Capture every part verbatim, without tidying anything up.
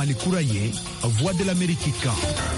Malikura ye, Voix de l'Amérique kan.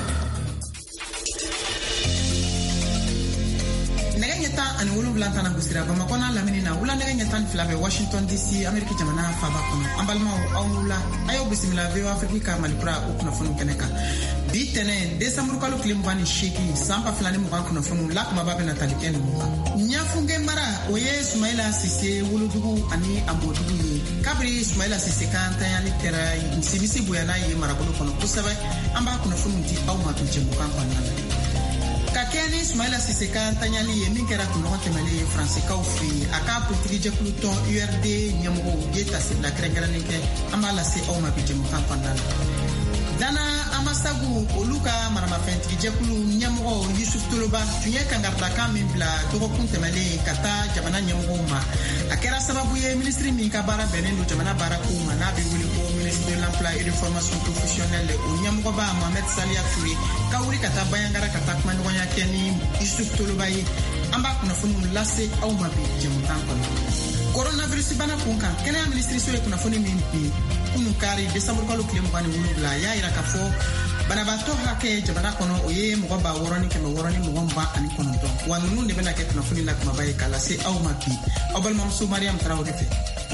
Nega nyata ani wulu blantana gusira Bamako na lamini na wula nega nyata flabe Washington D C Amerika jamana faba kono ambalma au wula ayo bisimila veo Afrika Malikura ukuna funu keneka bitene Desember kalo klimbani shiki sampa flani muka kuna funu lak mababe na talikeni muka nyafunge mara oye Ismaila Sise wulu dugu ani ambodugu ye kabri Ismaila Sise kanta yani tera msibisi buyana ye marakulu kono kusabe amba kuna funu mti au matulche muka kwa nana Kakeni Ismaila Sise Kantanyali ye minkera kuno temele français kaufi aka politique Pluton U R D nyamugo yeta sibla krengaranike amala se o mabije mukampana Dana amasagu oluka marama fenti jekulu nyamugo Yusuf Toloba tunye kangarda kamimbla toko kuntemele kata jamana nyamugo ma akera sababu ye ministre minkabara benendo jamana barakuma na biwili ko ministre de l'emploi et de formation professionnelle o nyamugo ba Mohamed Salia Touré kawuri kata bayangara kata kuma nyonya keni Yusuf Toloba yi amba kuna funu lase au mabi jemutan kono coronavirus bana kunka kena ministre so kuna funu mimpi kunu kari Desember kalo klem bani wulula ya ira kafo bana bato hake jabana kono oye mo ba woroni ke mo woroni mo ba ani kono to wanu ne bana ke kuna funu la kuma baye kala se au mabi obal mamsu Mariam Traoré fe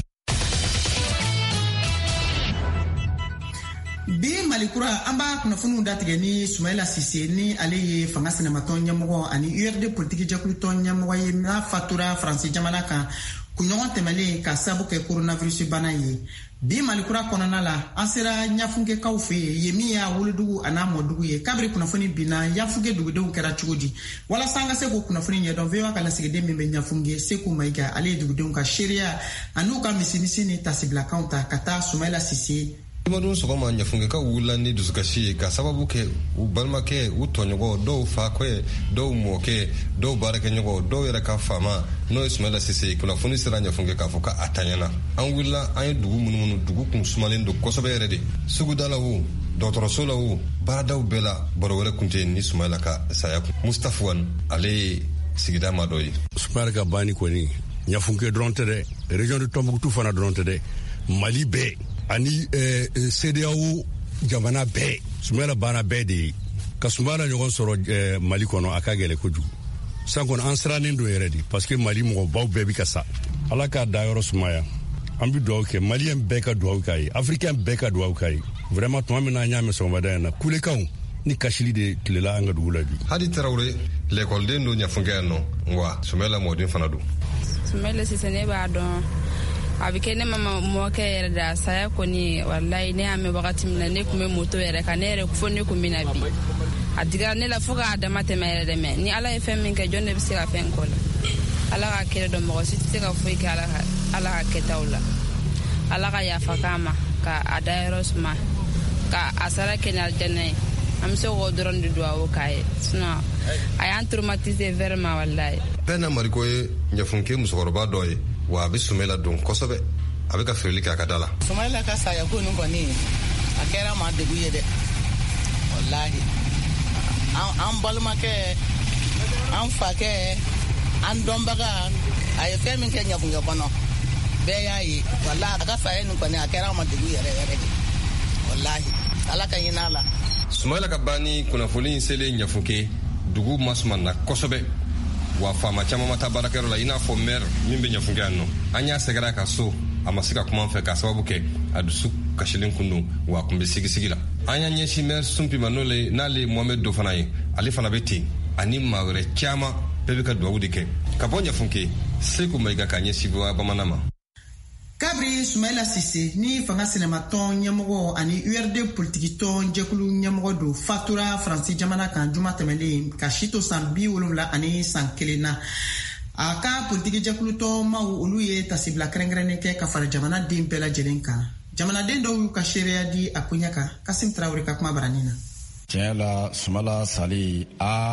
bi Malikura amba kuna funu datige ni Ismaila Sise ni aleye fanga sinamaton nyamugo ani U R D politique jakulu ton nyamugo ye na fatura français jamana kan kunyon temele ka sabu ke coronavirus bana ye bi Malikura konana la ansera nyafunge kaufe ye miya wuludugu ana modugu ye kabri kuna funi bina yafuge dugu de kera chugudi wala sanga se ko kuna funi nyedon vewa kala sigede membe nyafunge se ku maiga ale dugu de ka sheria anuka misinisi ni tasibla kaunta kata Ismaila Sise Imadun sogoma nyafunge ka wula ni dusukashi ka sababu ke ubalma ke utonyogo do fa kwe do moke do barake nyogo do yera ka fama no Ismaila Sise kuna funi sira nyafunge ka foka atanyana an wula an dugu mununu dugu kun sumalen do kosobe rede sugudala wu dotoro sola wu baradaw bela borowere kunte ni Ismaila ka sayaku Mustafwan ale sigida madoyi Ismaila ka bani ko ni nyafunge dronte de région de Tombouctou fana dronte de Mali be ani eh, C D A O jamana bɛɛ Ismaila bana bɛɛ de ye ka Ismaila ɲɔgɔn sɔrɔ eh, Mali kɔnɔ a ka gɛlɛ kojugu san kɔnɔ an sirannen do yɛrɛ de parce que Mali mɔgɔbaw bɛɛ bi ka sa Ala k'a da yɔrɔ sumaya an bi duwawu kɛ Maliyɛn bɛɛ ka duwawu k'a ye Africain bɛɛ ka duwawu k'a ye vraiment tuma min na an y'a mɛn sɔgɔmada in na kulekanw ni kasili de tilela an ka dugu la bi Hadi Traoré l'école do ɲafunge yan nɔ wa Ismaila mɔden fana do Ismaila Sise ne b'a dɔn abike ne mama mo ke yere da saya ko ni wallahi ne ame wakati mina ne kume moto yere ka ne yere kufo ne kumina bi adiga ne la fuga adama te mere de me ni ala e fem min ke jonne bi sira fen ko la ala ka kere do mo si te ka foi ka ala ala ka ketawla ala ka ya fakama ka adairos ma ka asara kenal jenne am so go doron du duwa kai suna ayan traumatisé vraiment wallahi pena mariko ye nyafunke musokoroba doye wa bi Ismaila don kosobe abika firili ka kadala Ismaila ka saya ko nun koni akera ma de buye de wallahi an balma ke an fa ke an dombaga ay femin ke nyabu ngabono be yayi wallahi ka saya nun koni akera ma de buye re re wallahi ala kan yinala Ismaila ka bani kuna folin sele nyafuke dugu masman na kosobe wa fama chama mata barakero la ina fo mer mimbe nyafunga no anya segara ka so amasika kuma fe ka sababu ke adusu kashilin kunu wa kumbe sigi sigila anya nyeshi mer sumpi manole nale Mohamed do fanaye ali fana beti ani mawre chama bebe ka duwa udike ka bonya funke seku maiga ka nyeshi wa bamanama Kabri Ismaila Sise ni fanga sinematon nyamugo ani U R D politique ton jekulu nyamugo do fatura français jamana kan juma temele ka shito sambi wolumla ani sankelena aka politique jekulu to ma oluye tasibla krengrene ke ka fara jamana dimpela jelenka jamana den do ka sheria di akunyaka Kasim Traoré ka kuma baranina tiɲɛ la Sumala Sali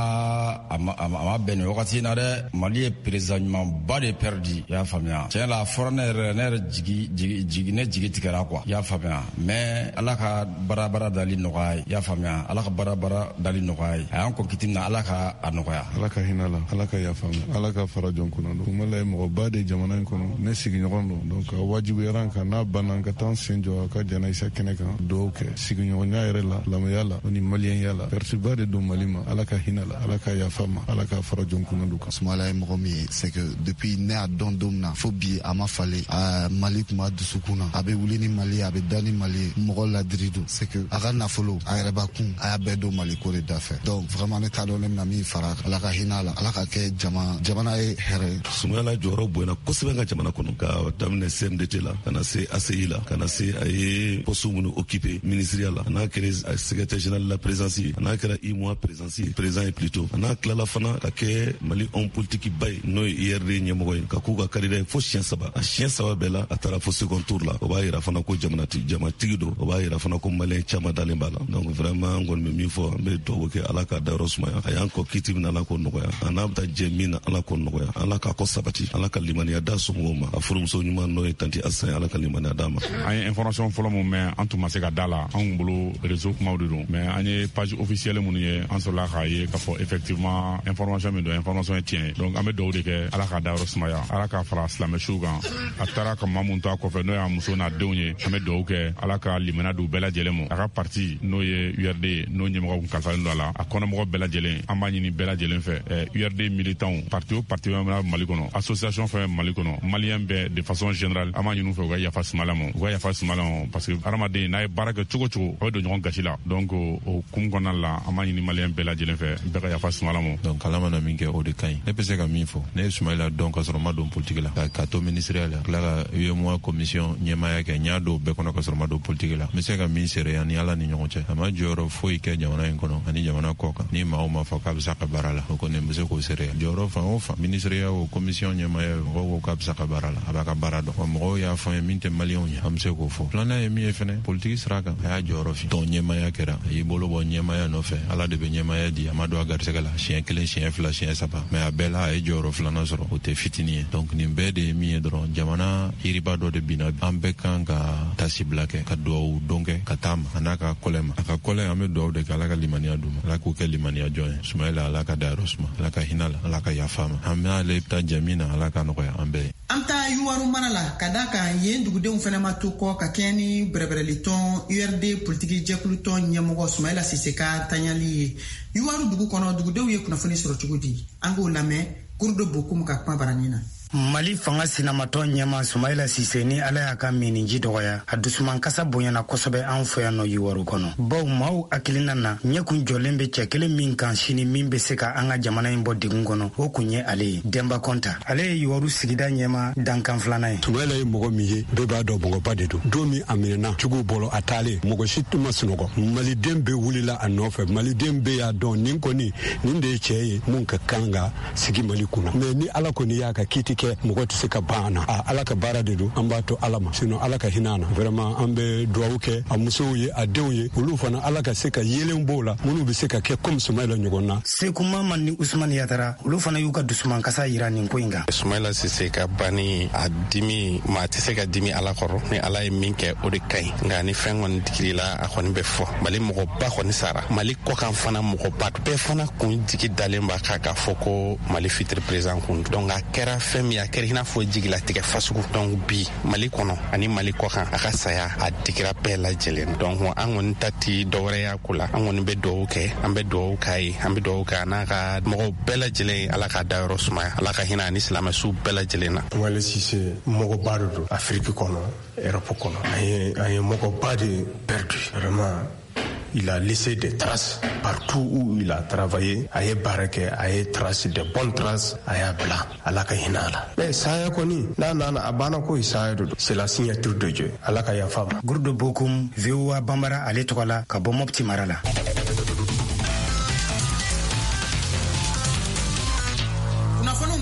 a a ma bɛn nin wagati na dɛ. Mali ye président ɲumanba de perdu, i y'a faamuya. tiɲɛ la a fɔra ne yɛrɛ ne yɛrɛ jigi jigi jigi ne jigi tigɛra quoi, i y'a faamuya. mais Ala ka bara bara dali nɔgɔya ye, i y'a faamuya. Ala ka bara bara dali nɔgɔya ye. a y'an kɔ kiti min na Ala ka a nɔgɔya. Ala ka hinɛ la, Ala ka yafa ma, Ala ka fara jɔn kunna don. Sumala ye mɔgɔba de jamana in kɔnɔ, ne sigiɲɔgɔn don. donc wajibiyara n kan n'a banna ka taa sen jɔ a ka janayisa kɛnɛ kan dɔw kɛ sigiɲɔgɔnya yɛrɛ la, lamɛnya la o ni maliyɛnya la. pertuba de don Mali ma. Ala ka hinɛ la, Ala ka yafa ma, Ala ka fara jɔn kunna don kan. Sumala ye mɔgɔ min ye, c'est que depuis ne y'a dɔn don min na fo bi a ma falen. Mali tun b'a dusukun na, a bɛ wuli ni Mali ye, a bɛ da ni Mali ye, mɔgɔ ladiri don. c'est que a ka nafolo a yɛrɛ b'a kun, a y'a bɛɛ don Mali ko de da fɛ. donc vraiment ne t'a dɔn ne bɛna min fara Ala ka hinɛ la, Ala ka kɛ jama jamana ye hɛrɛ. Sumala jɔyɔrɔ bonyana kosɛbɛ ka jamana kɔnɔ, ka daminɛ C N D T la ka na se A C I la ka na se a ye poste minnu occupé ministériel la, a n'a kɛra secrétaire général de la présidence ye, a n'a kɛra I M O A présidence ye, président ye plutôt, a n'a tilala fana ka kɛ Mali homme politique ba ye n'o ye I R D ɲɛmɔgɔ ye, ka k'u ka carrière fo siɲɛ saba. a siɲɛ saba bɛɛ la a taara fo second tour la. o b'a yira fana ko jamanatigi jamatigi don, o b'a yira fana ko maliyɛn caman dalen b'a la. donc vraiment an kɔni bɛ min fɔ, an bɛ dugawu kɛ Ala ka dayɔrɔ sumaya, a y'an kɔ kiti min na Ala k'o nɔgɔya, a n'a bɛ taa jɛ min na Ala k'o nɔgɔya, Ala k'a kɔ sabati, Ala ka limaniya da somɔgɔw ma, a furumuso ɲuman n'o ye tanti Asan, Ala ka limaniya d'a ma. an ye information fɔlɔ mun mɛn an tun ma se ka da la, an bolo réseau kumaw de don, mais an ye page officielle minnu ye an sɔrɔla k'a ye k'a fɔ effectivement information min don information ye tiɲɛ ye. donc an bɛ dugawu de kɛ Ala ka dayɔrɔ sumaya, Ala ka fara silamɛsiw kan. a taara ka maa mun to a kɔfɛ n'o y'a muso n'a denw ye, an bɛ dugawu kɛ Ala ka limaniya d'u bɛɛ lajɛlen ma. a ka parti n'o ye U R D n'o ɲɛmɔgɔ kun kalifalen don a la, a kɔnɔmɔgɔ bɛɛ lajɛlen an b'a ɲini bɛɛ lajɛlen fɛ. U R D militants parti o parti bɛ Mali kɔnɔ, association fɛn Mali kɔnɔ, maliyɛn bɛɛ de façon générale an b'a ɲini u fɛ u ka yafa Sumala ma, u ka yafa Sumala ma, parce que hadamaden n'a ye baara kɛ cogo cogo a bɛ don ɲɔgɔn gasi la. donc o kumu kɔnɔna la an b'a ɲini maliyɛn bɛɛ lajɛlen fɛ bɛɛ ka yafa Sumala ma. donc ala mana min kɛ o de ka ɲi. ne bɛ se ka min fɔ, ne ye Sumala dɔn ka sɔrɔ ma don politique la, ka to ministériel la, tila ka U M O A commission ɲɛmaaya kɛ, n y'a don bɛɛ kɔnɔ ka sɔrɔ ma don politique la. n bɛ se ka min seereya ni Ala ni ɲɔgɔn cɛ, a ma jɔyɔrɔ foyi kɛ jamana in kɔnɔ ani jamana kɔ kan, ni maa o ma fɔ k'a bɛ se ka baara la, o kɔni n bɛ se k'o seereya. jɔyɔrɔ fan o fan ministériel o commission ɲɛmaaya mɔgɔw ko k'a bɛ se ka baara la, a b'a ka baara dɔn, wa mɔgɔw y'a fɔ n ye min tɛ maliyɛnw ye, an bɛ se k'o fɔ. filanan ye min ye fɛnɛ, politique sira kan a y'a jɔyɔrɔ fi, tɔn ɲɛmaaya kɛra, a y'i bolo bɔ ɲɛmaaya nɔfɛ, Ala de bɛ ɲɛmaaya di, a ma don a garisɛgɛ la siɲɛ kelen siɲɛ fila siɲɛ saba, mais a bɛɛ la a ye jɔyɔrɔ filanan sɔrɔ, o tɛ fitinin ye. donc nin bɛɛ de ye min ye dɔrɔn, jamana yiriba dɔ de binna, an bɛɛ kan ka tasibila kɛ, ka duwawu don kɛ ka taa ma a n'a ka kɔlɛ ma. a ka kɔlɛ an bɛ duwawu de kɛ Ala ka limaniya d'u ma, Ala k'u kɛ limaniya jɔn ye. Sumayila Ala ka dayɔrɔ suma, Ala ka hinɛ la, Ala ka yafa ma, an bɛ ale bɛ taa jɛmin na Ala ka nɔgɔya an bɛɛ ye. an taa Yuwaru mara la ka da kan yen dugudenw fana ma to kɔ ka kɛ ni bɛrɛbɛrɛli tɔn U R D politiki jɛkulu tɔn ɲɛmɔgɔ Sumayila Sise ka tanyali ye. Yuwaru dugu kɔnɔ dugudenw ye kunnafoni sɔrɔ cogo di? an k'o lamɛn Kurudo Bokum ka kuma baranin na. Mali fanga sinamatɔ ɲɛma Sumayila Sise ni Ala y'a ka miniji dɔgɔya, a dusuman kasa bonyana kosɛbɛ an fɛ yan nɔ Yuwaru kɔnɔ. baw maaw hakilina na ɲɛkun jɔlen bɛ cɛ kelen min kan sini min bɛ se ka an ka jamana in bɔ degun kɔnɔ, o kun ye ale ye. Denba Kɔnta, ale ye Yuwaru sigida ɲɛma dankan filanan ye. Sumayila ye mɔgɔ min ye bɛɛ b'a dɔn mɔgɔba de don. don min a minɛna cogo bɔlɔ a taalen, mɔgɔ si tun ma sunɔgɔ. maliden bɛɛ wulila a nɔfɛ, maliden bɛɛ y'a dɔn nin kɔni nin de ye cɛ ye mun ka kan ka sigi Mali kunna. mais ni Ala kɔni y'a ka kiiti kɛ, mɔgɔ tɛ se ka ban na. a Ala ka baara de don, an b'a to Ala ma, sinon Ala ka hinɛ na. vraiment an bɛ duwawu kɛ a musow ye, a denw ye, olu fana Ala ka se ka yelen b'o la, minnu bɛ se ka kɛ comme Sumayila ɲɔgɔn na. Seku Mamman ni Usman Yatara, olu fana y'u ka dusuman kasa yira nin ko in kan. Sumayila Sise ka banni a dimi, maa tɛ se ka dimi Ala kɔrɔ, ni Ala ye min kɛ o de ka ɲi. nka ni fɛn kɔni digir'i la a kɔni bɛ fɔ. Mali mɔgɔba kɔni sara, Mali kɔkan fana mɔgɔba bɛɛ fana kun jigi dalen b'a kan k'a fɔ ko Mali fitiri président kun. donc a kɛra fɛn min, a kɛra i n'a fɔ jigilatigɛ fasugu. donc bi Mali kɔnɔ ani Mali kɔkan a ka saya a digira bɛɛ lajɛlen. donc an kɔni ta ti dɔwɛrɛ y'a ko la, an kɔni bɛ duwawu kɛ, an bɛ duwawu k'a ye, an bɛ duwawu kɛ a n'a ka mɔgɔw bɛɛ lajɛlen, Ala ka dayɔrɔ sumaya, Ala ka hinɛ ani silamɛsiw bɛɛ lajɛlen na. Sumayila Sise mɔgɔba de don Afiriki kɔnɔ, Europe kɔnɔ, an ye an ye mɔgɔba de perdu. vraiment il a laissé des traces partout où il a travaillé. a ye baara kɛ, a ye traces, de bonnes traces a y'a bila. Ala ka hinɛ a la. mais saya kɔni n'a nana a banna ko ye saya de don, c'est la signature de Dieu. Ala ka yafa ma. Kurudo Bokum, V O A Bambara ale tɔgɔ la ka bɔ Mopti mara la. kunnafoniw bɛ taa n'an ye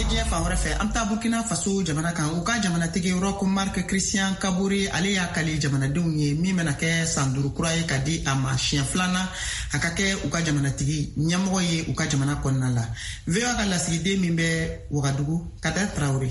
ye diɲɛ fan wɛrɛ fɛ an taa Burkina Faso jamana kan u ka jamanatigi Roch Marc Christian Kabore ale y'a kale jamanadenw ye min bɛna kɛ san duuru kura ye ka di a ma siɲɛ filanan a ka kɛ u ka jamanatigi ɲɛmɔgɔ ye u ka jamana kɔnɔna la. V O A ka lasigiden min bɛ Wagadugu Kata Traoré.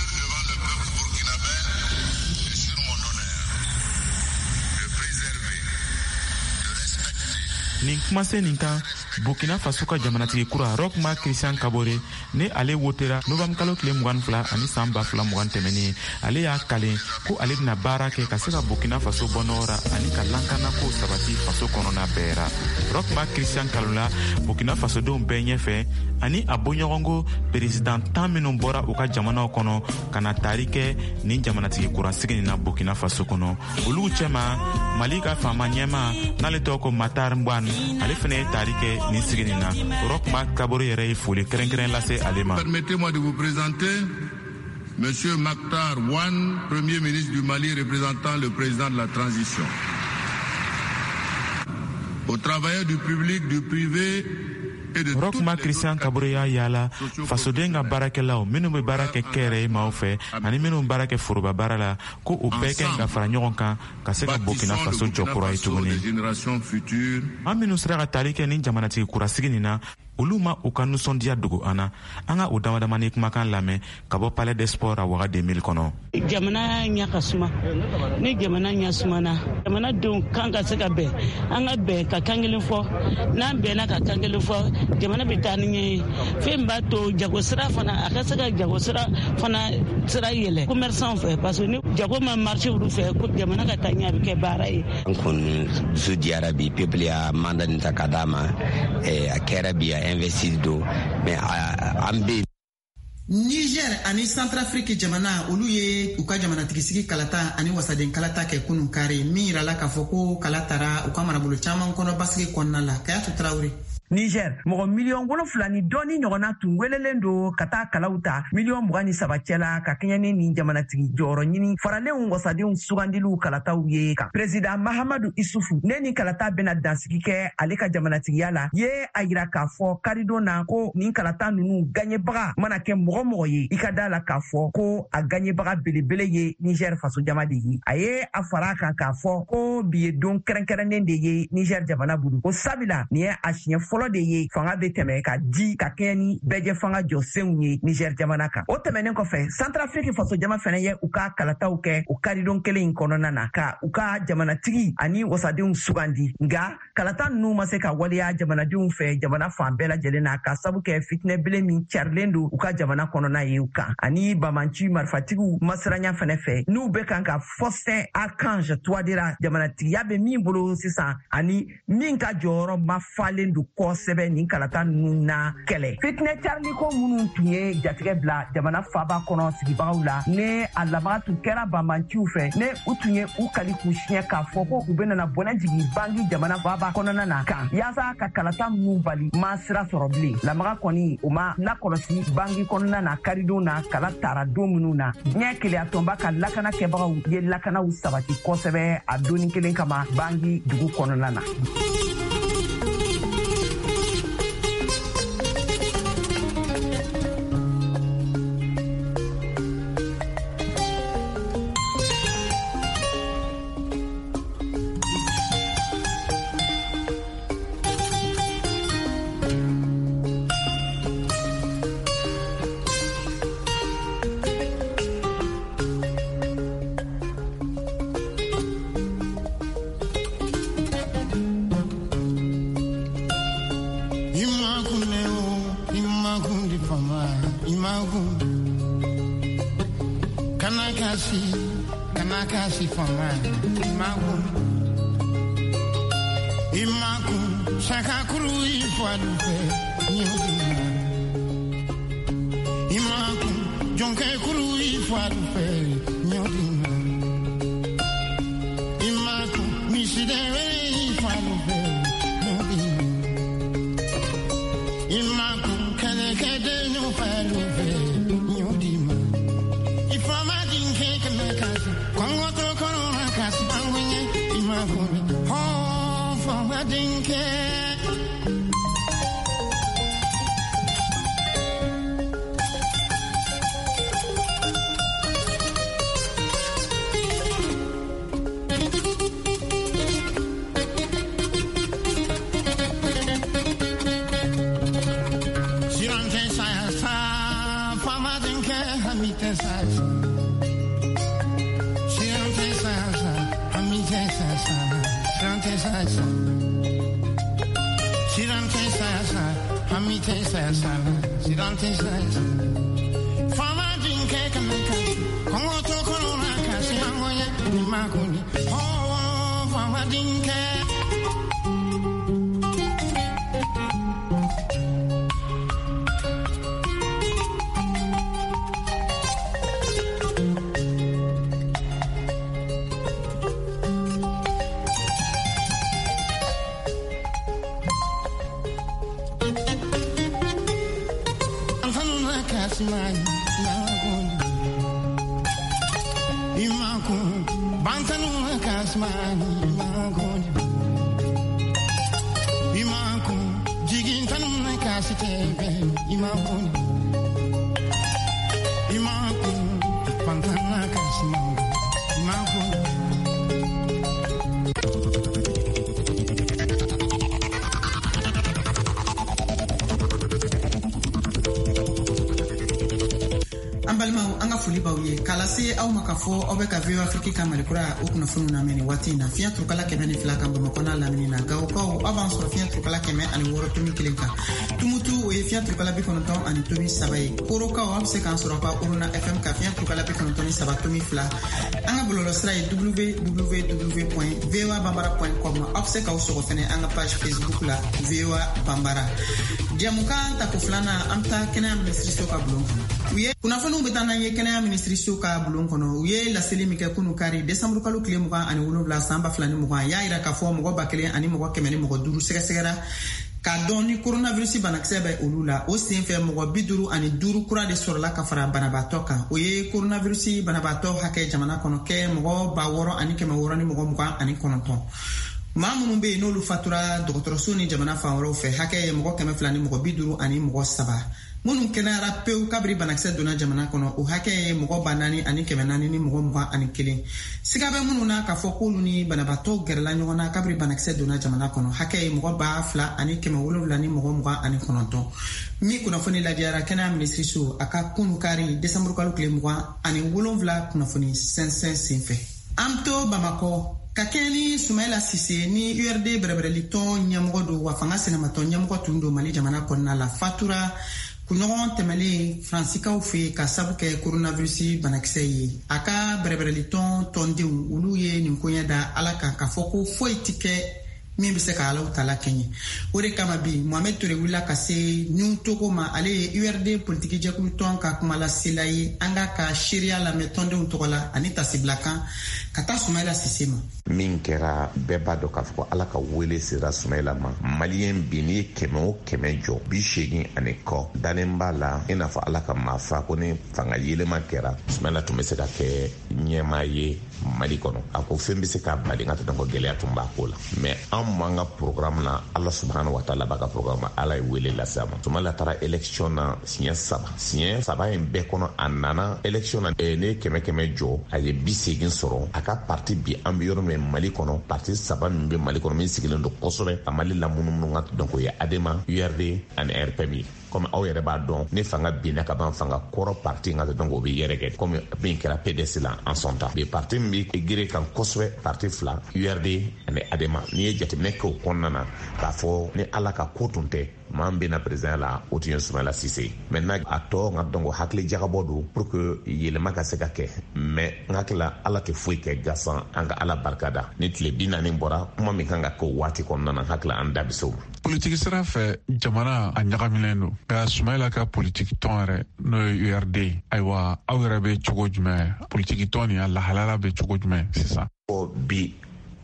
nin kumase nin kan Burkina Faso ka jamanatigi kura Roch Marc Christian Kabore ne ale wotera novembre kalo tile mugan ni fila ani san ba fila mugan tɛmɛnen ale y'a kale ko ale bɛna baara kɛ ka se ka Burkina Faso bɔ nɔgɔra ani ka lankana ko sabati faso kɔnɔna bɛɛ ra. Roch Marc Christian kalola Burkina Faso denw bɛɛ ɲɛfɛ ani a bɔɲɔgɔnko président tan minnu bɔra u ka jamanaw kɔnɔ ka na taari kɛ nin jamanatigi kura sigi nin na Burkina Faso kɔnɔ. Olu cɛma Mali ka faama ɲɛma n'ale tɔgɔ ko Matar Mbouane ale fana ye taari kɛ nin sigi nin na. Roch Marc Kabore yɛrɛ ye foli kɛrɛnkɛrɛn lase ale ma. Permettez-moi de vous présenter Monsieur Matar Mbouane, Premier ministre du Mali représentant le président de la transition. Aux travailleurs du public, du privé Roch Marc Christian Kabore y'a yala fasoden ka baarakɛlaw minnu bɛ baara kɛ kɛyɛrɛ maaw fɛ ani minnu baara kɛ foroba baara la ko u bɛɛ kɛ ka fara ɲɔgɔn kan ka se ka Burkina Faso jɔ kura ye tuguni. An minnu sera ka taali kɛ nin jamanatigi kurasigi nin na olu ma u ka nusɔndiya dogo an na. An ka o damadamani kumakan lamɛn ka bɔ Palais des Sports a waga deux mille kɔnɔ. Jamana ɲa ka suma ni jamana ɲa sumana jamanadenw kan ka se ka bɛn an ka bɛn ka kan kelen fɔ n'an bɛnna ka kan kelen fɔ jamana bɛ taa ni ɲɛ ye. Fɛn b'a to jagosira fana a ka se ka jagosira fana sira yɛlɛ commerçant fɛ parce que ni jago ma marché olu fɛ ko jamana ka taa ɲɛ a bɛ kɛ baara ye. An kɔni dusu diyara bi peuple y'a mandat nin ta ka d'a ma a kɛra bi a investir do mais an bɛ Niger ani Centrafrique jamana olu ye u ka jamanatigi sigi kalata ani wasaden kalata kɛ kunun kare min yirala k'a fɔ ko kala tara u ka marabolo caman kɔnɔ basigi kɔnɔna la. Kayatu Traoré. Niger mɔgɔ miliyɔn wolonfila ni dɔɔni ɲɔgɔnna tun welelen don ka taa kalaw ta miliyɔn mugan ni saba cɛla ka kɛɲɛ ni jamanatigi jɔyɔrɔ ɲini faralenw wasadenw sugandiliw kalataw ye kan. Président Mahamadu Isufu ne ni kalata bɛna dansigi kɛ ale ka jamanatigiya la ye a yira k'a fɔ karidon na ko nin kalata ninnu gaɲɛbaga mana kɛ mɔgɔ mɔgɔ ye i ka da la k'a fɔ ko a gaɲɛbaga belebele ye Niger faso jama de ye. A ye a fara kan k'a fɔ ko bi ye don kɛrɛnkɛrɛnnen de ye Niger jamana bolo. O sabila nin ye a siɲɛ fɔlɔ de ye fanga bɛ tɛmɛ ka di ka kɛɲɛ ni bɛɛjɛ fanga jɔsenw ye Niger jamana kan. O tɛmɛnen kɔfɛ Centrafrique faso jama fana ye u ka kalataw kɛ o karidon kelen in kɔnɔna na ka u ka jamanatigi ani wasadenw sugandi. Nga kalata ninnu ma se ka waleya jamanadenw fɛ jamana fan bɛɛ lajɛlen na ka sabu kɛ fitinɛ bele min carilen don u ka jamana kɔnɔna ye u kan. Ani bamanci marifatigiw masiranya fana fɛ n'u bɛ kan ka Faustin Archange Touadéra jamanatigiya bɛ min bolo sisan ani min ka jɔyɔrɔ ma falen don kosɛbɛ nin kalata ninnu na kɛlɛ. Fitinɛ cariliko minnu tun ye jatigɛ bila jamana faaba kɔnɔ sigibagaw la ne a laban tun kɛra bamanciw fɛ ne u tun ye u kali k'u siɲɛ k'a fɔ ko u bɛna bɔnɛ jigin bangi jamana faaba kɔnɔna na kan yaasa ka kalata minnu bali ma sira sɔrɔ bilen. Lamaga kɔni o ma lakɔlɔsi bangi kɔnɔna na karidon na kala tara don minnu na ɲɛ keleya tɔnba ka lakana kɛbagaw ye lakanaw sabati kosɛbɛ a donni kelen kama bangi dugu kɔnɔna na. Kanakasi fama imaku imaku sakakuru ifadufe nyudina imaku jonke kuru ifadufe nyudina imaku misidewe ifadufe nyudina imaku kene kede nyufadufe nyudina ifama dinke kanakasi Kongo to korona kasi bangunye imaguni oh for wedding cake kala se aw ma ka fɔ aw bɛ ka V O Afrique ka malikura o kunnafoni lamɛn waati na fiɲɛ turukala kɛmɛ ni fila kan Bamakɔ n'a lamini na Gawokaw aw b'an sɔrɔ fiɲɛ turukala kɛmɛ ani wɔɔrɔ tomi kelen kan Tumutu o ye fiɲɛ turukala bi kɔnɔntɔn ani tomi saba ye Korokaw aw bɛ se k'an sɔrɔ ka Uruna F M ka fiɲɛ turukala bi kɔnɔntɔn ni saba tomi fila an ka bɔlɔlɔsira ye w w w point v o a bambara point com aw bɛ se k'aw sɔgɔ fɛnɛ an ka page Facebook la V O A Bambara jɛmukan tako filanan an bɛ taa kɛnɛya minisiriso ka bulon kɔnɔ u ye kunnafoniw bɛ taa n'an ye kɛnɛya minisiriso ka bulon kɔnɔ u ye laseli min kɛ kunu kari desanburu kalo tile mugan ani wolonwula san ba fila ni mugan y'a yira k'a fɔ mɔgɔ ba kelen ani mɔgɔ kɛmɛ ni mɔgɔ duuru sɛgɛsɛgɛra k'a dɔn ni coronavirus banakisɛ bɛ olu la o sen fɛ mɔgɔ bi duuru ani duuru kura de sɔrɔla ka fara banabaatɔ kan o ye coronavirus banabaatɔ hakɛ jamana kɔnɔ kɛ mɔgɔ ba wɔɔrɔ ani kɛmɛ wɔɔrɔ ni mɔgɔ mugan ani kɔnɔntɔn maa minnu bɛ yen n'olu fatura dɔgɔtɔrɔso ni jamana fan wɛrɛw fɛ hakɛ ye mɔgɔ kɛmɛ fila ni mɔgɔ bi duuru ani mɔgɔ saba minnu kɛnɛyara pewu kabiri banakisɛ donna jamana kɔnɔ o hakɛ ye mɔgɔ ba naani ani kɛmɛ naani ni mɔgɔ mugan ani kelen siga bɛ minnu na k'a fɔ k'olu ni banabaatɔ gɛrɛla ɲɔgɔn na kabiri banakisɛ donna jamana kɔnɔ hakɛ ye mɔgɔ ba fila ani kɛmɛ wolonwula ni mɔgɔ mugan ani kɔnɔntɔn min kunnafoni lajɛra kɛnɛya minisiriso a ka kunu kari desanburu kalo tile mugan ani wolonwula kunnafoni sɛnsɛn senfɛ an to Bamakɔ ka kɛ ni Sumayila Sise ni U R D bɛrɛbɛrɛli tɔn ɲɛmɔgɔ don wa fanga sɛnɛmatɔ ɲɛmɔgɔ tun don Mali jamana kɔnɔna la fatura kunɲɔgɔn tɛmɛlen Fransikaw fɛ ka sabu kɛ coronavirus banakisɛ ye a ka bɛrɛbɛrɛli tɔn tɔndenw olu ye nin koɲɛ da Ala kan k'a fɔ ko foyi tɛ kɛ min bɛ se ka Alahu Taala kɛɲɛ o de kama bi Mohamed Ture wulila ka se New Togo ma ale ye U R D politiki jɛkulu tɔn ka kuma lasela ye an ka ka seereya lamɛn tɔndenw tɔgɔ la ani tasibilakan ka taa Sumayila Sise ma min kɛra bɛɛ b'a dɔn k'a fɔ ko Ala ka wele sera Sumayila ma maliyɛn bi n'i ye kɛmɛ o kɛmɛ jɔ bi seegin ani kɔ dalen b'a la i n'a fɔ Ala ka maa fa ko ni fanga yelema kɛra Sumayila tun bɛ se ka kɛ ɲɛmaa ye Mali kɔnɔ a ko fɛn bɛ se ka bali nka tɛ ko gɛlɛya tun b'a ko la mais an m'an ka programme na Ala subhanahu wa taala b'a ka programme Ala ye wele lase a ma Sumayila taara élection na siɲɛ saba siɲɛ saba in bɛɛ kɔnɔ a nana élection na ne ye kɛmɛ kɛmɛ jɔ a ye bi seegin sɔrɔ a ka parti bi an bɛ yɔrɔ min Mali kɔnɔ parti saba min bɛ Mali kɔnɔ min sigilen don kosɛbɛ a Mali lamunumunu ka donc o ye A D M A U R D ani R P M I comme aw yɛrɛ b'a dɔn ni fanga binna ka ban fanga kɔrɔ parti ka donc o bɛ yɛrɛkɛ comme min kɛra P D S la en son temps bi parti min bɛ gere kan kosɛbɛ parti fila U R D ani A D M A n'i ye jateminɛ kɛ o kɔnɔna na k'a fɔ ni Ala ka ko tun tɛ maa min bɛna président la o tun ye Sumayila Sise maintenant a tɔ nka donc hakili jagabɔ don pour que yɛlɛma ka se ka kɛ mais n hakili Ala tɛ foyi kɛ gasan an ka Ala barikada ni tile bi naani bɔra kuma min kan ka kɛ o waati kɔnɔna na n hakili an da bɛ se o ma. Politiki sira fɛ jamana a ɲagaminen don nka Sumayila ka politiki tɔn yɛrɛ n'o ye U R D ayiwa aw yɛrɛ bɛ cogo jumɛn politiki tɔn nin a lahalaya bɛ cogo jumɛn sisan. bi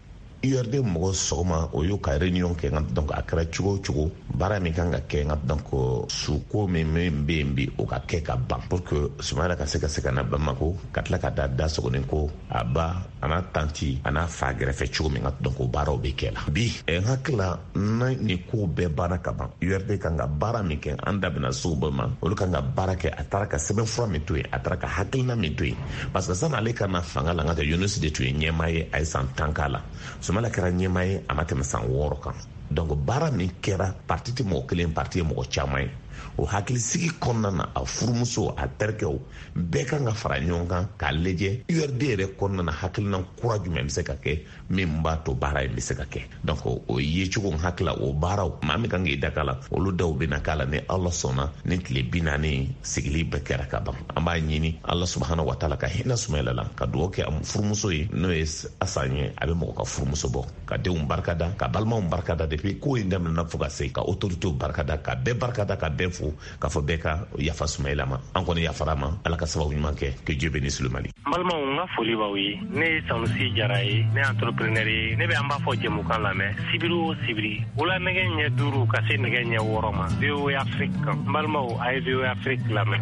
U R D mɔgɔ sɔgɔma o y'o ka réunion kɛ nka donc a kɛra cogo o cogo baara min kan ka kɛ nka donc suko min min bɛ yen bi o ka kɛ ka ban pour que Sumayila ka se ka se ka na Bamako ka tila ka da da sogonin ko a ba a n'a tanti a n'a fa gɛrɛfɛ cogo min nka donc o baaraw bɛ kɛ la bi n hakili la na nin ko bɛɛ banna ka ban U R D kan ka baara min kɛ an da bɛna se o bɛɛ ma olu kan ka baara kɛ a taara ka sɛbɛnfura min to yen a taara ka hakilina min to yen parce que sanni ale ka na fanga la n ka kɛ Yunus de tun ye ɲɛmaa ye a ye san tan k'a la Sumayila kɛra ɲɛmaa ye a ma tɛmɛ san wɔɔrɔ kan donc baara min kɛra parti tɛ mɔgɔ kelen parti ye mɔgɔ caman ye o hakilisigi kɔnɔna na a furumuso a terikɛw bɛɛ kan ka fara ɲɔgɔn kan k'a lajɛ U R D yɛrɛ kɔnɔna na hakilina kura jumɛn bɛ se ka kɛ min b'a to baara in bɛ se ka kɛ donc o ye cogo hakila o baaraw maa min kan k'i da k'a la olu dɔw bɛ na k'a la ni Ala sɔnna ni tile bi naani sigili bɛɛ kɛra ka ban an b'a ɲini Ala subahana wa taala ka hinɛ Sumayila la ka dugawu kɛ a furumuso ye n'o ye Asan ye a bɛ mɔgɔ ka furumuso bɔ ka denw barikada ka balimaw barikada depuis ko in daminɛna fo ka se ka autorités barikada ka bɛɛ barikada ka bɛɛ fo k'a fɔ bɛɛ ka yafa Sumayila ma an kɔni yafara ma Ala ka sababu ɲuman kɛ que Dieu bénisse le Mali. N balimaw n ka foli b'aw ye ne ye Sanusi Jara ye ne ye entrepreneur ye ne bɛ an b'a fɔ jɛmukan lamɛn sibiri o sibiri wula nɛgɛ ɲɛ duuru ka se nɛgɛ ɲɛ wɔɔrɔ ma V O A Afrique kan n balimaw a ye V O A Afrique lamɛn.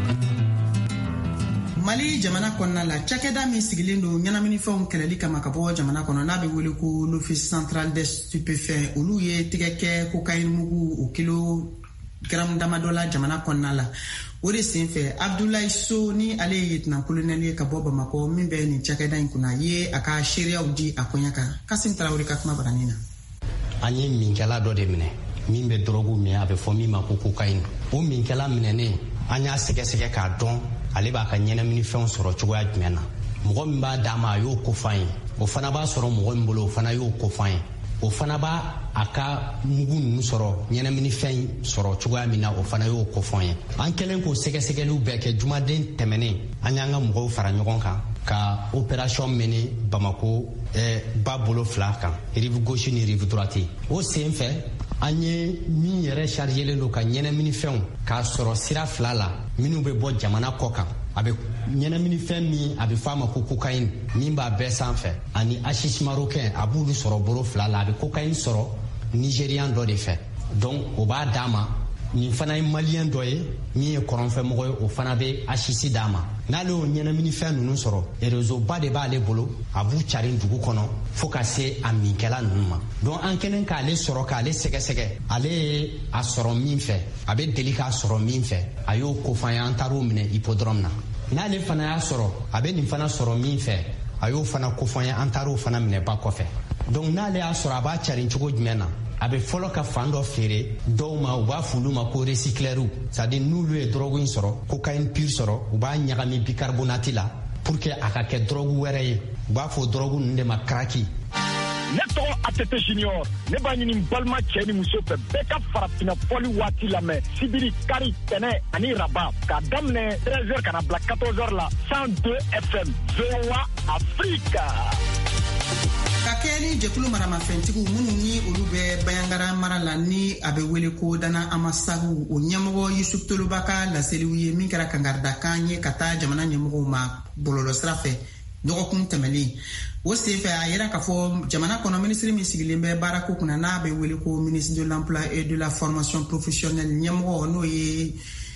Mali jamana kɔnɔna la cakɛda min sigilen don ɲɛnaminifɛnw kɛlɛli kama ka bɔ jamana kɔnɔ n'a bɛ wele ko l'Office central des stupéfiants olu ye tɛgɛ kɛ cocaïne mugu o kilo gramme damadɔ la jamana kɔnɔna la o de senfɛ Abdoulaye So ni ale ye lieutenant colonel ye ka bɔ Bamakɔ min bɛ nin cakɛda in kunna ye a ka seereyaw di a koɲɛ kan Kasim Tarawele ka kuma baranin na. An ye minkɛla dɔ de minɛ min bɛ drogue min a bɛ fɔ min ma ko cocaïne o minkɛla minɛnen an y'a sɛgɛsɛgɛ k'a dɔn ale b'a ka ɲɛnaminifɛnw sɔrɔ cogoya jumɛn na mɔgɔ min b'a d'a ma a y'o ko f'an ye o fana b'a sɔrɔ mɔgɔ min bolo o fana y'o ko f'an ye o fana b'a a ka mugu ninnu sɔrɔ ɲɛnaminifɛn sɔrɔ cogoya min na o fana y'o ko f'an ye an kɛlen k'o sɛgɛsɛgɛliw bɛɛ kɛ jumaden tɛmɛnen an y'an ka mɔgɔw fara ɲɔgɔn kan ka opération mené Bamako eh, ba bolo fila kan rive gauche ni rive droite o sen fɛ an ye min yɛrɛ chargelen don ka ɲɛnaminifɛnw k'a sɔrɔ sira fila la minnu bɛ bɔ jamana kɔ kan a bɛ ɲɛnaminifɛn min a bɛ f'a ma ko cocaïne min b'a bɛɛ sanfɛ ani hashish marocain a b'olu sɔrɔ bolo fila la a bɛ cocaïne sɔrɔ nigérian dɔ de fɛ donc o b'a d'a ma nin fana ye malien dɔ ye min ye kɔrɔnfɛmɔgɔ ye o fana bɛ hashish d'a ma n'ale y'o ɲɛnaminifɛn ninnu sɔrɔ réseau ba de b'ale bolo a b'u cari dugu kɔnɔ fo ka se a minkɛla ninnu ma donc an kɛlen k'ale sɔrɔ k'ale sɛgɛsɛgɛ ale ye a sɔrɔ min fɛ a bɛ deli k'a sɔrɔ min fɛ a y'o ko f'an ye an taar'o minɛ hippodrome na n'ale fana y'a sɔrɔ a bɛ nin fana sɔrɔ min fɛ a y'o fana ko f'an ye an taar'o fana minɛ ba kɔfɛ donc n'ale y'a sɔrɔ a b'a cari cogo jumɛn na a bɛ fɔlɔ ka fan dɔ feere dɔw ma u b'a f'olu ma ko recycleurs c'est à dire n'olu ye drogue in sɔrɔ cocaïne pure sɔrɔ u b'a ɲagami bicarbonate la pour que a ka kɛ drogue wɛrɛ ye u b'a fɔ drogue ninnu de ma cracky. Ne tɔgɔ Atete Junior ne b'a ɲini balima cɛ ni muso fɛ bɛɛ ka farafinna fɔli waati lamɛn sibiri kari tɛnɛ ani raba k'a daminɛ treize heures ka na bila quatorze heures la cent deux F M V O A Afrique. Ka kɛ ni jɛkulu maramafɛntigiw minnu ni olu bɛ Bayangara mara la ni a bɛ wele ko Dana Amasagu o ɲɛmɔgɔ Yusuf Toloba ka laseliw ye min kɛra kangarida ye ka taa jamana ɲɛmɔgɔw ma bɔlɔlɔ sira fɛ dɔgɔkun tɛmɛlen o senfɛ a yira k'a fɔ jamana kɔnɔ minisiri min sigilen bɛ baarako kunna n'a bɛ wele ko ministre de l'emploi et de la formation professionnelle ɲɛmɔgɔ n'o ye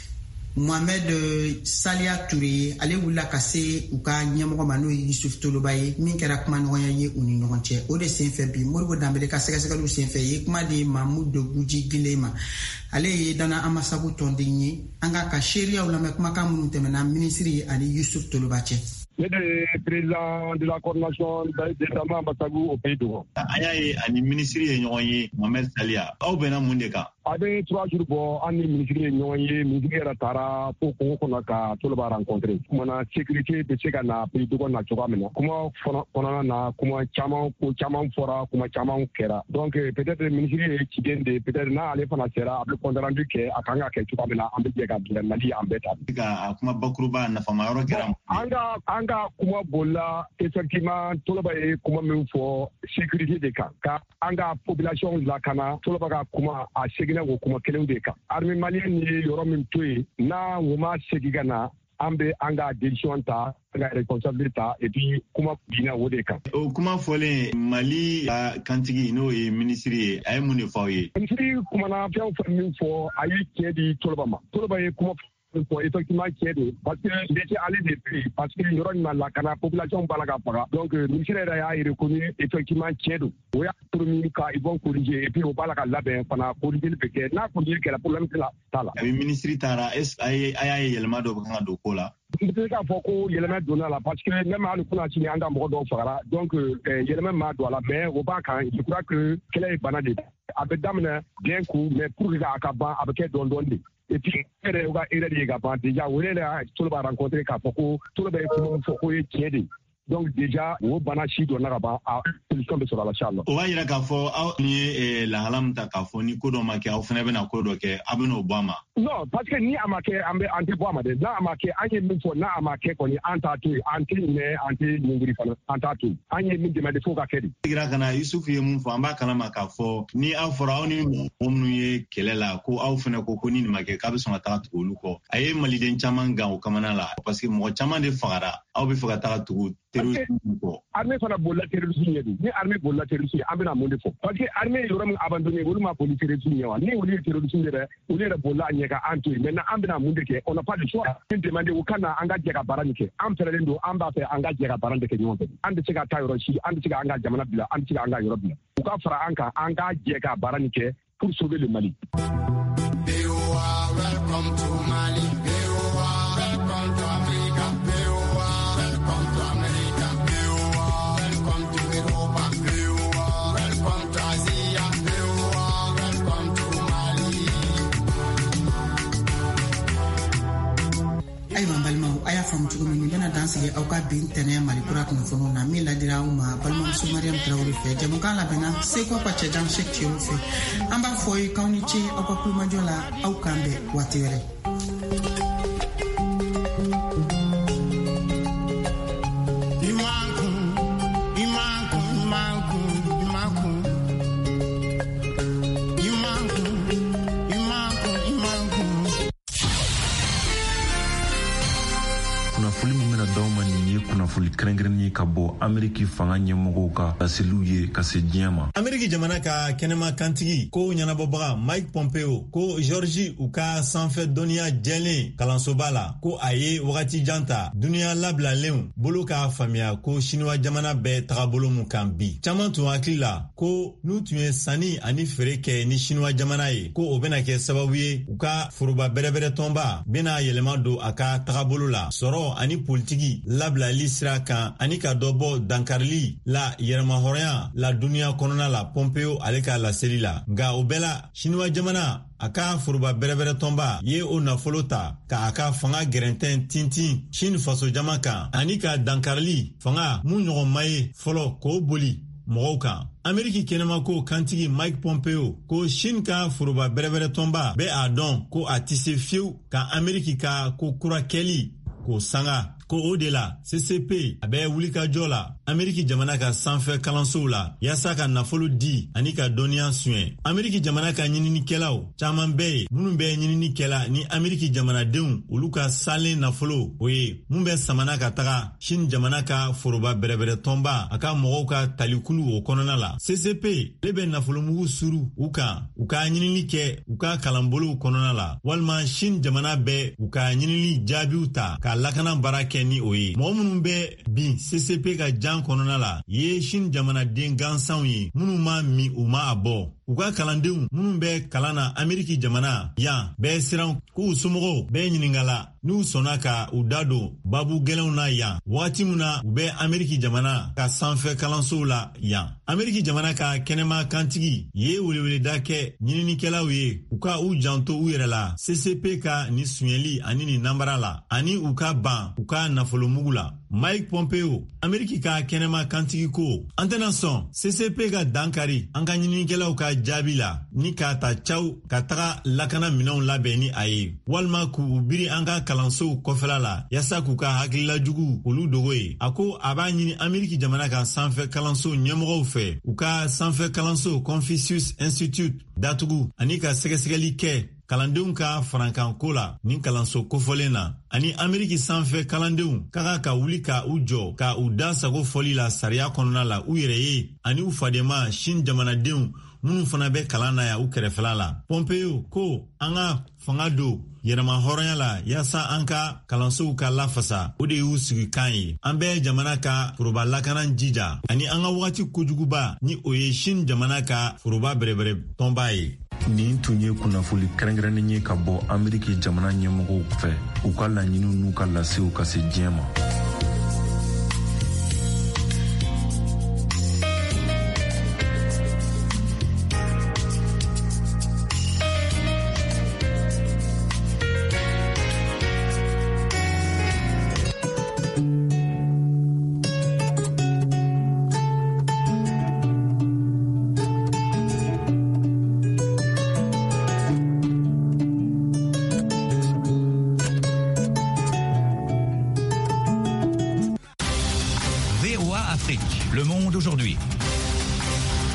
Mohamed Salia Touré ale wulila ka se u ka ɲɛmɔgɔ ma n'o ye Yusuf Toloba ye min kɛra kuma ɲɔgɔnya ye u ni ɲɔgɔn cɛ o de senfɛ bi Moribo Danbele ka sɛgɛsɛgɛliw senfɛ ye kuma di Mahmoud Guji Gile ma ale ye Dana Amasagu tɔnden ye an ka ka seereyaw lamɛn kumakan minnu tɛmɛna minisiri ani Yusuf Toloba cɛ. Ne de ye président de la coordination de Dana Amasagu au pays de Gabon. An y'a ye ani minisiri ye ɲɔgɔn ye Mohamed Salia aw bɛnna mun de kan? A bɛ trois jours bɔ an ni minisiri ye ɲɔgɔn ye minisiri yɛrɛ taara fo kungo kɔnɔ ka Toloba rencontrer kumana sécurité bɛ se ka na pays de Gabon na cogoya min na kuma kɔnɔna na kuma caman ko caman fɔra kuma caman kɛra donc peut-être minisiri ye ciden de peut-être n'ale fana sera a bɛ compte rendu kɛ a kan ka kɛ cogoya min na an bɛ jɛ ka bila Mali an bɛɛ ta. Ka a kuma bakuruba nafama yɔrɔ kɛra. An ka an ka kuma bolila effectivement Toloba ye kuma min fɔ sécurité de kan ka an ka population lakana Toloba ka kuma a segin o kuma kelen de kan armée malienne ye yɔrɔ min to yen n'a o ma segin ka na an bɛ an ka décision ta an ka responsabilité ta et puis kuma binna o de kan. O kuma fɔlen Mali ka kantigi n'o ye minisiri ye a ye mun de fɔ aw ye. Minisiri kumana fɛn o fɛn min fɔ a ye tiɲɛ di Toloba ma Toloba ye kuma fɔ effectivement tiɲɛ don parce que laisser aller des prix parce que yɔrɔ min na lakana population b'a la ka faga donc minisiri yɛrɛ y'a reconnu effectivement tiɲɛ don o y'a promis ka ils vont corriger et puis o b'a la ka labɛn fana corriger bɛ kɛ n'a corriger kɛra problème t'a la. A bɛ minisiri taara est-ce que a y'a ye yɛlɛma dɔ bɛ kan ka don ko la. n tɛ se k'a fɔ ko yɛlɛmɛ donna la parce que ne ma hali kunna sini an ka mɔgɔ dɔw fagara donc yɛlɛmɛ ma don a la mais o b'a kan je crois que kɛlɛ ye bana de a bɛ daminɛ bien coup mais pour que a ka ban a bɛ kɛ dɔɔnin dɔɔnin de et puis ere uga ere de ga ba déjà wele la tout ba rencontrer ka foko tout ba ko foko e tiede donc déjà o bana shi do na ba a solution be sura la inshallah o va ira ka fo aw ni la halam ta ka fo ni ko do ma ke aw fene be na ko do ke abeno obama non parce que ni amake ambe anti boama de na amake anye min fo na amake ko ni anta tu anti ne anti ngiri fana anta tu anye min de ma de fo ka kedi ira kana yusuf ye mun fo amba kana ma ka fo ni aw fora aw ni omnu ye kelela ko aw fene ko ko ni ma ke ka be so ta tu lu ko aye maliden chaman ga o kamana la parce que mo chaman de fagara aw be faga ta tu terrorisme ko armée fana bolla terrorisme yedu ni armée bolla terrorisme ambena monde fo parce que armée yoram abandonné wolu ma police terrorisme yawa ni wolu terrorisme de wolu de bolla nyeka anto maintenant ambena monde ke on n'a pas de choix on demande au kana anga jega baranike am terendo amba fe anga jega barande ke nyombe ande tiga tayro shi ande tiga anga jamana bila ande tiga anga yoro bila u ka fara anka anga jega baranike pour sauver le Mali. Welcome to Mali. Welcome to Africa. Welcome to America. Welcome to Europa. Welcome to Asia. Welcome to Mali. Ayiwa balimaw a y'a faamu cogo min bɛna dan sigi aw ka bin tɛnɛ malikura kunnafoniw na min ladira aw ma balimamuso mariam tarawele fɛ jamukan labɛnna seko ka cɛjan sek cɛw fɛ an b'a fɔ ye k'aw ni ce aw ka kulomajɔ la aw k'an bɛn waati wɛrɛ. kunnafoni kɛrɛnkɛrɛnnen ka bɔ Ameriki fanga ɲɛmɔgɔw ka laseliw ye ka se diɲɛ ma. Ameriki jamana ka kɛnɛma kantigi ko ɲɛnabɔbaga Mike Pompeo ko Georgie u ka sanfɛ dɔnniya jɛlen kalansoba la ko a ye wagati jan ta duniya labilalenw bolo k'a faamuya ko Chinois jamana bɛɛ tagabolo mun kan bi. Caman tun hakili la ko n'u tun ye sanni ani feere kɛ ni Chinois jamana ye ko o bɛna kɛ sababu ye u ka foroba bɛrɛbɛrɛ tɔnba bɛna yɛlɛma don a ka tagabolo la sɔrɔ ani politiki labilali sira kan ani ka dɔ bɔ dankarili la yɛrɛmahɔrɔnya la duniya kɔnɔna la Pompeo ale ka laseli la. Nga o bɛɛ la Chinois jamana a ka foroba bɛrɛbɛrɛ tɔnba ye o nafolo ta ka a ka fanga gɛrɛntɛn tintin Chine faso jama kan ani ka dankarili fanga mun ɲɔgɔn ma ye fɔlɔ k'o boli mɔgɔw kan. Ameriki kɛnɛma ko kantigi Mike Pompeo ko Chine ka foroba bɛrɛbɛrɛ tɔnba bɛ a dɔn ko a tɛ se fiyewu ka Ameriki ka ko kura kɛli k'o sanga ko o de la C C P a bɛ wulikajɔ la Ameriki jamana ka sanfɛ kalansow la yaasa ka nafolo di ani ka dɔnniya suɲɛ. Ameriki jamana ka ɲininikɛlaw caman bɛ ye minnu bɛ ɲinini kɛla ni Ameriki jamanadenw olu ka salen nafolo o ye mun bɛ samana ka taga Chine jamana ka foroba bɛrɛbɛrɛ tɔnba a ka mɔgɔw ka talikulu o kɔnɔna la. C C P ale bɛ nafolomugu suru u kan u ka ɲinini kɛ u ka kalanbolow kɔnɔna la walima Chine jamana bɛ u ka ɲinini jaabiw ta ka lakana baara kɛ ni o ye. Mɔgɔ minnu bɛ bin C C P ka jan kɔnɔna la ye Chine jamanaden gansanw ye minnu ma min u ma a bɔ. U ka kalandenw minnu bɛ kalan na Ameriki jamana yan bɛɛ siran k'u somɔgɔw bɛɛ ɲiningala n'u sɔnna ka u da don babu gɛlɛnw na yan wagati min na u bɛ Ameriki jamana ka sanfɛ kalansow la yan. Ameriki jamana ka kɛnɛma kantigi ye weleweleda kɛ ɲininikɛlaw ye u ka u janto u yɛrɛ la C C P ka ni suɲɛli ani ni nambara la ani u ka ban u ka nafolomugu la. Mike Pompeo Ameriki ka kɛnɛma kantigi ko an tɛna sɔn C C P ka dankari an ka ɲininikɛlaw ka jaabi la ni k'a ta caw ka taga lakana minɛnw labɛn ni a ye walima k'u biri an ka kalansow kɔfɛla la yaasa k'u ka hakililajugu olu dogo ye. A ko a b'a ɲini Ameriki jamana ka sanfɛ kalanso ɲɛmɔgɔw fɛ u ka sanfɛ kalanso Confucius Institute datugu ani ka sɛgɛsɛgɛli kɛ kalandenw ka farankanko la ni kalanso kofɔlen na ani Ameriki sanfɛ kalandenw ka ka ka wuli ka u jɔ ka u da sago fɔli la sariya kɔnɔna la u yɛrɛ ye ani u fadema Chine jamanadenw minnu fana bɛ kalan na ya u kɛrɛfɛla la. Pompeo ko an ka fanga don yɛrɛma hɔrɔnya la yaasa an ka kalansow ka lafasa o de y'u sigi kan ye. An bɛ jamana ka foroba lakana jija ani an ka wagati kojuguba ni o ye Chine jamana ka foroba bɛrɛbɛrɛ tɔnba ye. Nin tun ye kunnafoni kɛrɛnkɛrɛnnen ye ka bɔ Ameriki jamana ɲɛmɔgɔw fɛ u ka laɲiniw n'u ka lasew ka se diɲɛ ma.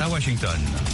Washington.